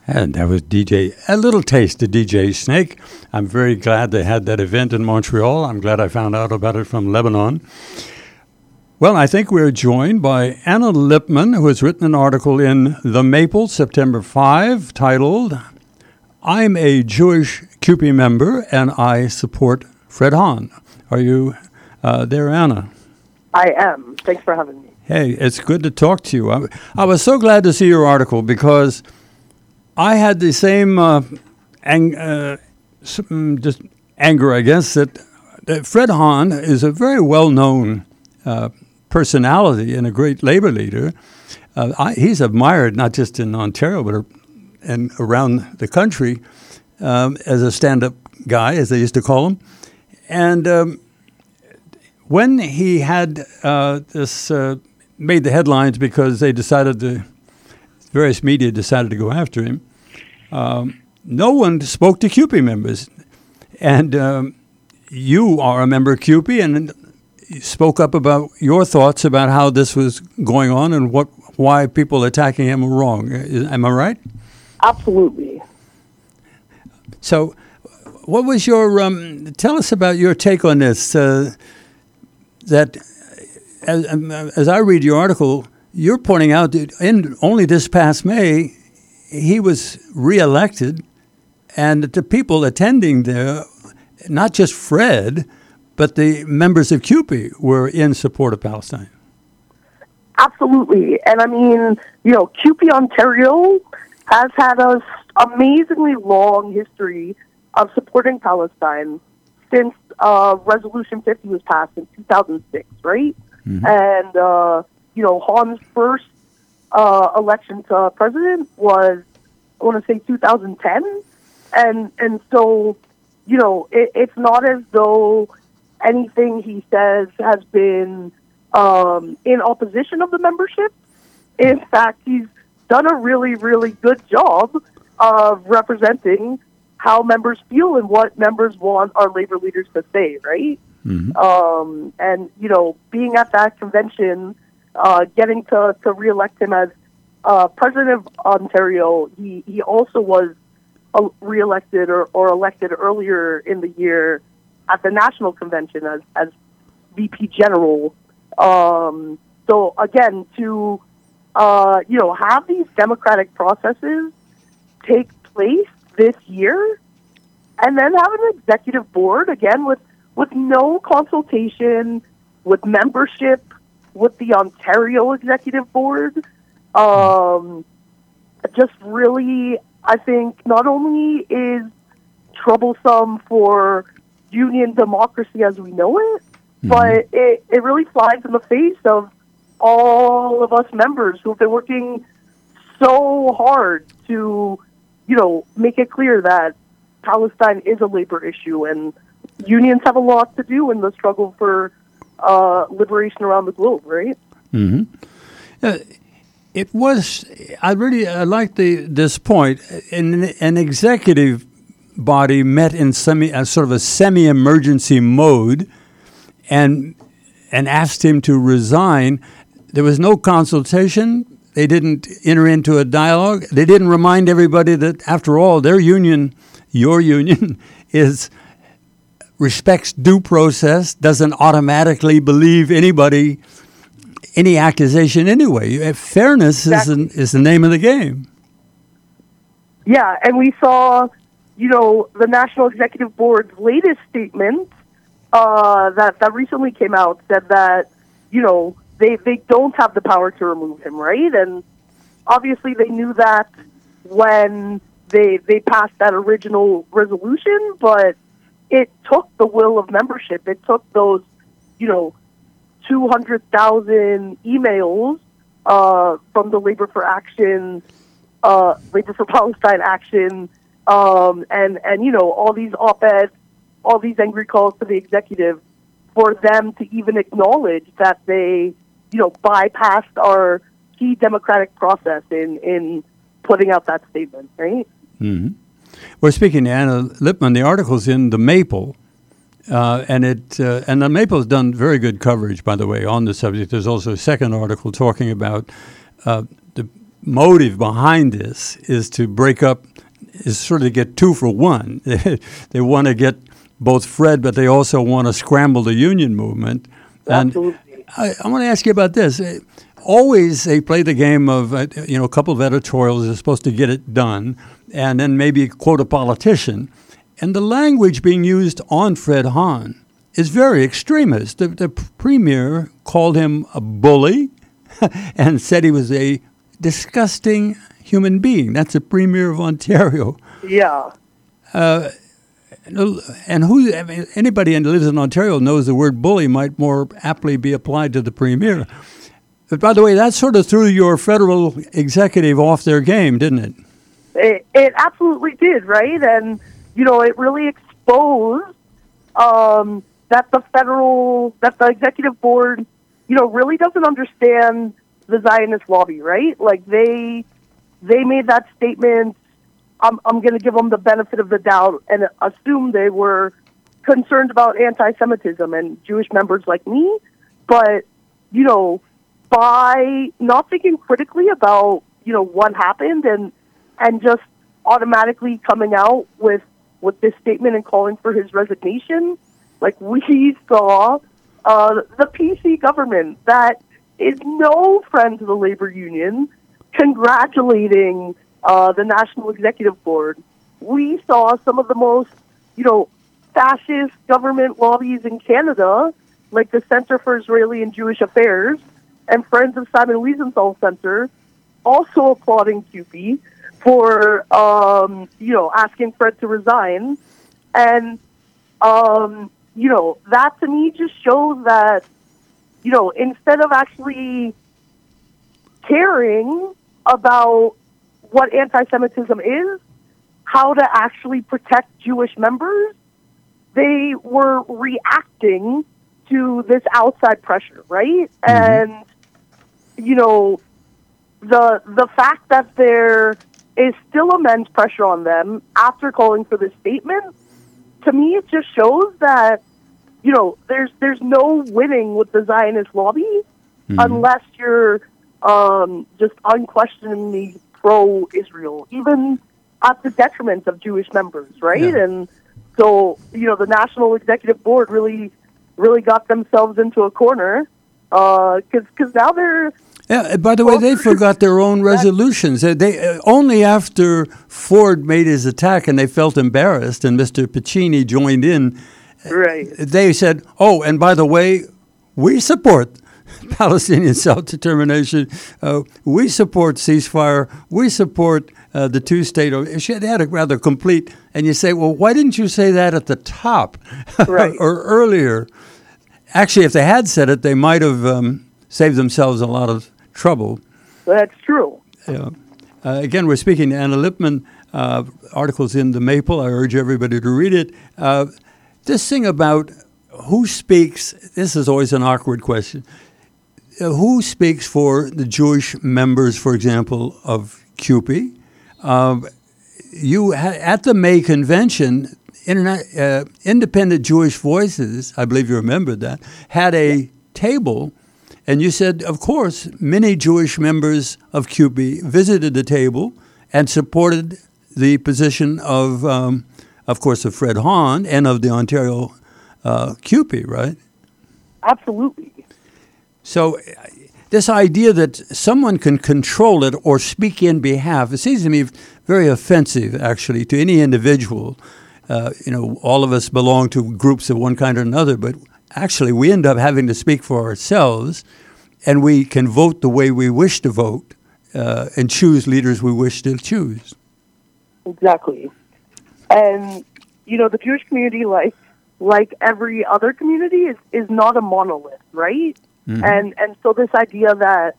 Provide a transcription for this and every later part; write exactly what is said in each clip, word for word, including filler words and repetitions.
And that was D J, a little taste of D J Snake. I'm very glad they had that event in Montreal. I'm glad I found out about it from Lebanon. Well, I think we're joined by Anna Lipman, who has written an article in The Maple, September fifth, titled, I'm a Jewish C U P E member and I support Fred Hahn. Are you uh, there, Anna? I am. Thanks for having me. Hey, it's good to talk to you. I, I was so glad to see your article because I had the same uh, ang- uh, some, just anger, I guess, that, that Fred Hahn is a very well-known uh, personality and a great labor leader. Uh, I, he's admired not just in Ontario but a, and around the country um, as a stand-up guy, as they used to call him. And um, when he had uh, this uh, made the headlines because they decided to, various media decided to go after him, um, no one spoke to C U P E members. And um, you are a member of C U P E and spoke up about your thoughts about how this was going on and what why people attacking him were wrong. Am I right? Absolutely. So what was your, um, tell us about your take on this, uh, that as, as I read your article, you're pointing out that in only this past May, he was reelected, and the people attending there, not just Fred, but the members of C U P E were in support of Palestine. Absolutely. And I mean, you know, C U P E Ontario has had a amazingly long history of supporting Palestine since uh, Resolution fifty was passed in two thousand six, right? Mm-hmm. And, uh, you know, Hahn's first uh, election to president was, I want to say, two thousand ten. And, and so, you know, it, it's not as though anything he says has been um, in opposition of the membership. In fact, he's done a really, really good job of representing how members feel and what members want our labor leaders to say, right? Mm-hmm. Um, and, you know, being at that convention, uh, getting to, to reelect him as uh, president of Ontario, he, he also was uh, reelected or, or elected earlier in the year at the national convention as, as V P General. Um, so, again, to, uh, you know, have these democratic processes take place this year and then have an executive board, again, with, with no consultation, with membership, with the Ontario Executive Board, um, just really, I think, not only is troublesome for union democracy as we know it, mm-hmm. but it, it really flies in the face of all of us members who have been working so hard to, you know, make it clear that Palestine is a labor issue and unions have a lot to do in the struggle for uh, liberation around the globe, right? Mm-hmm. Uh, it was, I really I like the this point, an, an executive body met in semi, uh, sort of a semi-emergency mode and and asked him to resign. There was no consultation. They didn't enter into a dialogue. They didn't remind everybody that, after all, their union, your union, is respects due process, doesn't automatically believe anybody, any accusation anyway. Fairness exactly. is, an, is the name of the game. Yeah, and we saw, you know, the National Executive Board's latest statement uh, that, that recently came out said that, you know, They they don't have the power to remove him, right? And obviously they knew that when they they passed that original resolution, but it took the will of membership. It took those, you know, two hundred thousand emails uh, from the Labor for Action, uh, Labor for Palestine Action, um, and, and, you know, all these op-eds, all these angry calls to the executive for them to even acknowledge that they, you know, bypassed our key democratic process in, in putting out that statement, right? Mm-hmm. We're speaking to Anna Lipman. The article's in The Maple, uh, and it uh, and The Maple's done very good coverage, by the way, on the subject. There's also a second article talking about uh, the motive behind this is to break up, is sort of get two for one. They want to get both Fred, but they also want to scramble the union movement. Absolutely. And I, I want to ask you about this. Always they play the game of, uh, you know, a couple of editorials are supposed to get it done, and then maybe quote a politician. And the language being used on Fred Hahn is very extremist. The, the premier called him a bully and said he was a disgusting human being. That's the premier of Ontario. Yeah. Uh, and who? I mean, anybody who lives in Ontario knows the word bully might more aptly be applied to the premier. But by the way, that sort of threw your federal executive off their game, didn't it? It, it absolutely did, right? And, you know, it really exposed um, that the federal, that the executive board, you know, really doesn't understand the Zionist lobby, right? Like, they they made that statement, I'm, I'm going to give them the benefit of the doubt and assume they were concerned about anti-Semitism and Jewish members like me. But, you know, by not thinking critically about, you know, what happened and and just automatically coming out with, with this statement and calling for his resignation, like we saw uh, the P C government that is no friend to the labor union congratulating uh, the National Executive Board. We saw some of the most, you know, fascist government lobbies in Canada, like the Center for Israeli and Jewish Affairs and Friends of Simon Wiesenthal Center, also applauding C U P E for, um, you know, asking Fred to resign. And, um, you know, that to me just shows that, you know, instead of actually caring about what anti-Semitism is, how to actually protect Jewish members, they were reacting to this outside pressure, right? Mm-hmm. And, you know, the the fact that there is still immense pressure on them after calling for this statement, to me it just shows that, you know, there's there's no winning with the Zionist lobby mm-hmm. unless you're um, just unquestioningly pro-Israel, even at the detriment of Jewish members, right? Yeah. And so, you know, the National Executive Board really, really got themselves into a corner because uh, because now they're... Yeah, by the way, they forgot their own resolutions. They, they uh, only after Ford made his attack and they felt embarrassed and Mister Piccini joined in, right. they said, oh, and by the way, we support Palestinian self-determination. Uh, we support ceasefire. We support uh, the two-state. They had a rather complete, and you say, well, why didn't you say that at the top right. or earlier? Actually, if they had said it, they might have um, saved themselves a lot of trouble. That's true. Yeah. Uh, again, we're speaking to Anna Lipman, uh, articles in the Maple. I urge everybody to read it. Uh, this thing about who speaks, this is always an awkward question. Uh, who speaks for the Jewish members, for example, of C U P E? Uh, you ha- at the May convention, Internet, uh, Independent Jewish Voices, I believe you remember that, had a table. And you said, of course, many Jewish members of C U P E visited the table and supported the position of, um, of course, of Fred Hahn and of the Ontario uh, C U P E, right? Absolutely. So this idea that someone can control it or speak in behalf, it seems to me very offensive, actually, to any individual. Uh, you know, all of us belong to groups of one kind or another, but actually, we end up having to speak for ourselves, and we can vote the way we wish to vote uh, and choose leaders we wish to choose. Exactly. And, you know, the Jewish community, like like every other community, is, is not a monolith, right? Mm-hmm. And and so this idea that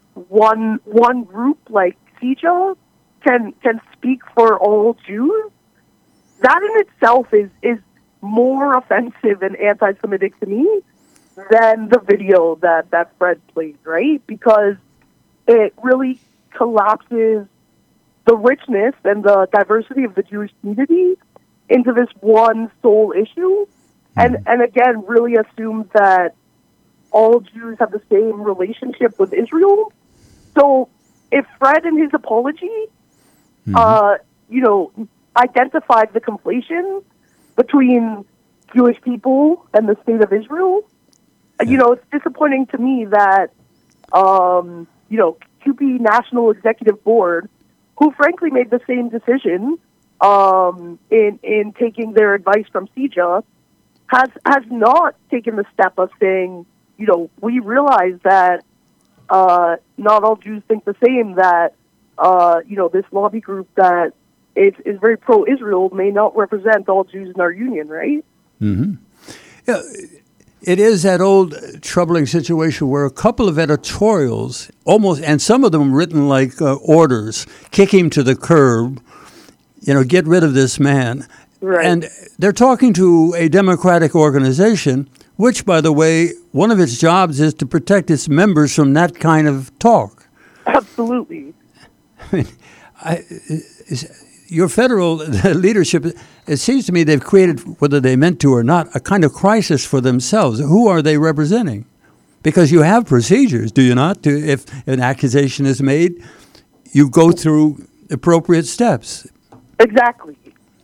one one group like C J A can can speak for all Jews, that in itself is is more offensive and anti-Semitic to me than the video that, that Fred played, right? Because it really collapses the richness and the diversity of the Jewish community into this one sole issue. And, and again, really assumes that all Jews have the same relationship with Israel. So, if Fred in his apology, Mm-hmm. uh, you know, identified the conflation between Jewish people and the state of Israel, Yeah. you know, it's disappointing to me that, um, you know, Q P National Executive Board, who frankly made the same decision um, in in taking their advice from C J A, has has not taken the step of saying, you know, we realize that uh, not all Jews think the same, that, uh, you know, this lobby group that is, is very pro-Israel may not represent all Jews in our union, right? Mm-hmm. Yeah, it is that old troubling situation where a couple of editorials, almost, and some of them written like uh, orders, kick him to the curb, you know, get rid of this man. Right. And they're talking to a Democratic organization, which, by the way, one of its jobs is to protect its members from that kind of talk. Absolutely. I mean, I, is, your federal leadership, it seems to me they've created, whether they meant to or not, a kind of crisis for themselves. Who are they representing? Because you have procedures, do you not? To, if an accusation is made, you go through appropriate steps. Exactly.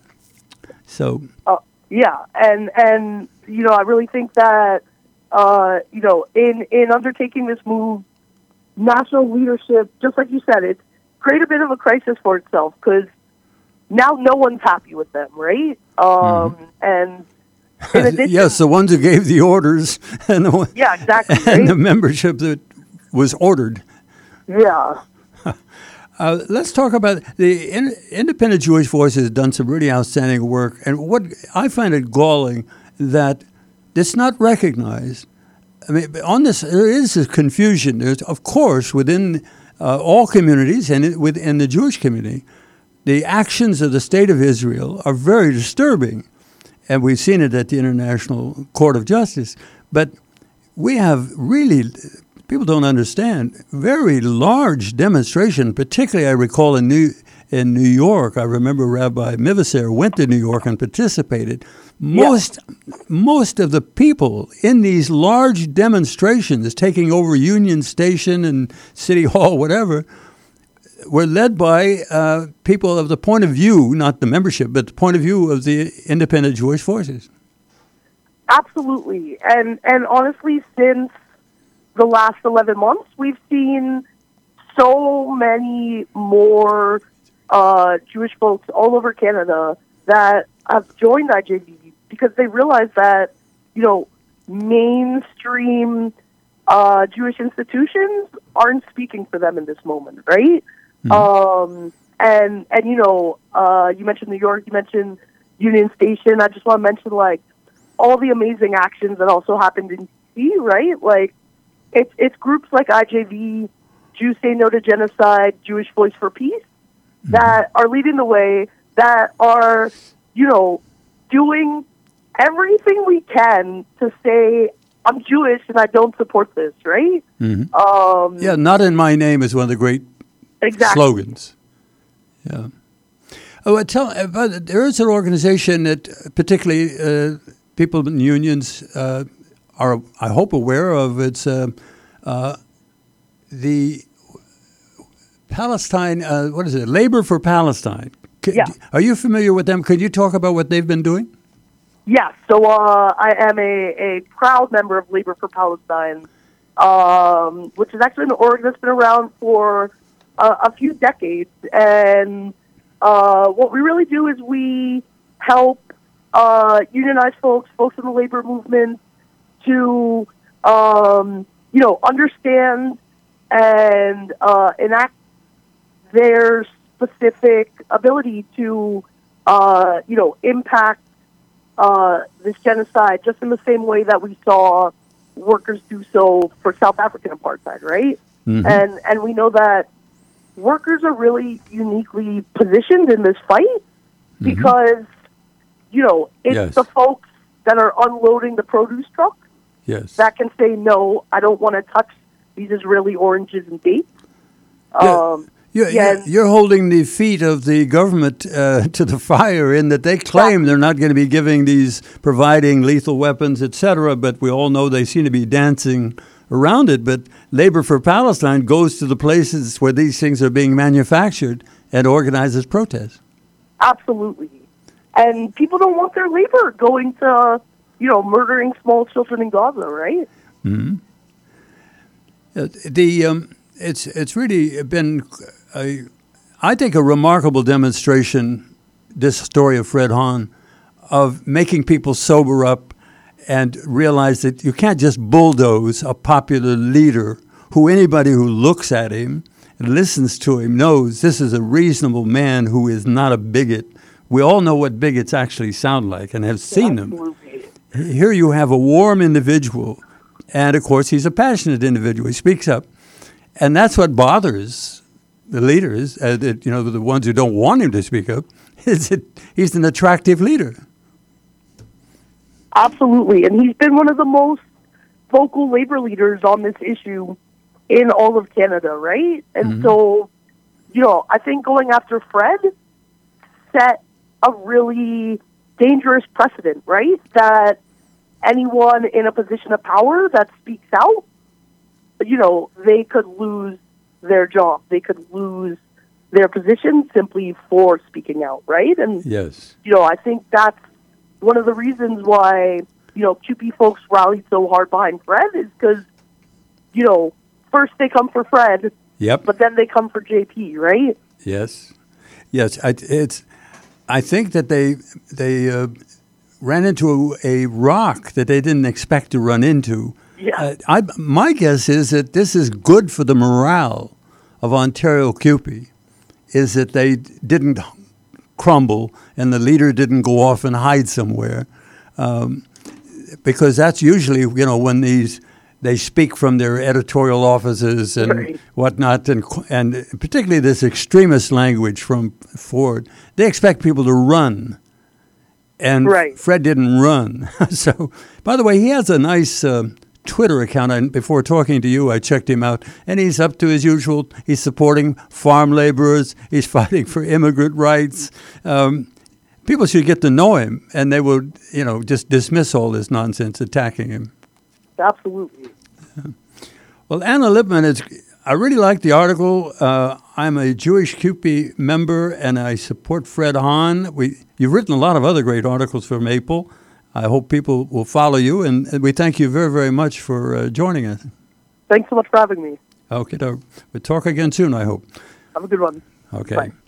So, uh, yeah, and and you know, I really think that uh, you know, in in undertaking this move, national leadership, just like you said, it's created a bit of a crisis for itself because now no one's happy with them, right? Um, mm-hmm. And in addition, yes, the ones who gave the orders, and the one, yeah, exactly, and right? the membership that was ordered. Yeah. Uh, let's talk about the in, Independent Jewish Voice has done some really outstanding work, and what I find it galling that it's not recognized. I mean, on this there is this confusion. There's, of course, within uh, all communities and it, within the Jewish community, the actions of the State of Israel are very disturbing, and we've seen it at the International Court of Justice. But we have really. People don't understand. Very large demonstration, particularly I recall in New in New York. I remember Rabbi Mivaser went to New York and participated. Most yeah. most of the people in these large demonstrations taking over Union Station and City Hall, whatever, were led by uh, people of the point of view, not the membership, but the point of view of the Independent Jewish Forces. Absolutely. And and honestly, since the last eleven months, we've seen so many more uh, Jewish folks all over Canada that have joined I J V because they realize that, you know, mainstream uh, Jewish institutions aren't speaking for them in this moment, right? Mm-hmm. Um, and, and you know, uh, you mentioned New York, you mentioned Union Station. I just want to mention, like, all the amazing actions that also happened in D C, right? Like, It's it's groups like I J V, Jews Say No to Genocide, Jewish Voice for Peace, mm-hmm. that are leading the way, that are, you know, doing everything we can to say, I'm Jewish and I don't support this, right? Mm-hmm. Um, yeah, Not in My Name is one of the great exactly. slogans. Yeah. Oh, tell, but there is an organization that particularly uh, people in unions uh, are, I hope, aware of. It's uh, uh, the Palestine, uh, what is it, Labor for Palestine. Could, yeah. Are you familiar with them? Could you talk about what they've been doing? Yes. So uh, I am a, a proud member of Labor for Palestine, um, which is actually an org that's been around for uh, a few decades. And uh, what we really do is we help uh, unionized folks, folks in the labor movement, to, um, you know, understand and uh, enact their specific ability to, uh, you know, impact uh, this genocide just in the same way that we saw workers do so for South African apartheid, right? Mm-hmm. And and we know that workers are really uniquely positioned in this fight mm-hmm. because, you know, it's yes. the folks that are unloading the produce truck yes. that can say, no, I don't want to touch these Israeli oranges and dates. Yeah. Um, You're, yeah. you're holding the feet of the government uh, to the fire in that they claim exactly. they're not going to be giving these, providing lethal weapons, et cetera, but we all know they seem to be dancing around it, but Labor for Palestine goes to the places where these things are being manufactured and organizes protests. Absolutely. And people don't want their labor going to, you know, murdering small children in Gaza, right? Mm-hmm. Uh, the um, it's it's really been, a, I think, a remarkable demonstration, this story of Fred Hahn, of making people sober up and realize that you can't just bulldoze a popular leader who anybody who looks at him and listens to him knows this is a reasonable man who is not a bigot. We all know what bigots actually sound like and have seen Absolutely. them. Here you have a warm individual, and of course he's a passionate individual. He speaks up, and that's what bothers the leaders, uh, the, you know, the ones who don't want him to speak up, is that he's an attractive leader. Absolutely. And he's been one of the most vocal labor leaders on this issue in all of Canada, right? And mm-hmm. so, you know, I think going after Fred set a really dangerous precedent, right? That anyone in a position of power that speaks out, you know, they could lose their job. They could lose their position simply for speaking out, right? And, yes. you know, I think that's one of the reasons why, you know, Q P folks rallied so hard behind Fred is because, you know, first they come for Fred, yep. but then they come for J P, right? Yes. Yes, I, it's. I think that they they uh, ran into a, a rock that they didn't expect to run into. Yeah. Uh, I, my guess is that this is good for the morale of Ontario C U P E, is that they didn't crumble and the leader didn't go off and hide somewhere, um, because that's usually, you know, when these they speak from their editorial offices and right. whatnot, and and particularly this extremist language from Ford, they expect people to run. And right. Fred didn't run. So, by the way, he has a nice uh, Twitter account. And before talking to you, I checked him out, and he's up to his usual. He's supporting farm laborers. He's fighting for immigrant rights. Um, people should get to know him, and they will, you know, just dismiss all this nonsense attacking him. Absolutely. Well, Anna Lipman, it's, I really like the article. Uh, I'm a Jewish C U P E member, and I support Fred Hahn. We, you've written a lot of other great articles for Maple. I hope people will follow you, and, and we thank you very, very much for uh, joining us. Thanks so much for having me. Okay, we'll talk again soon, I hope. Have a good one. Okay. Bye.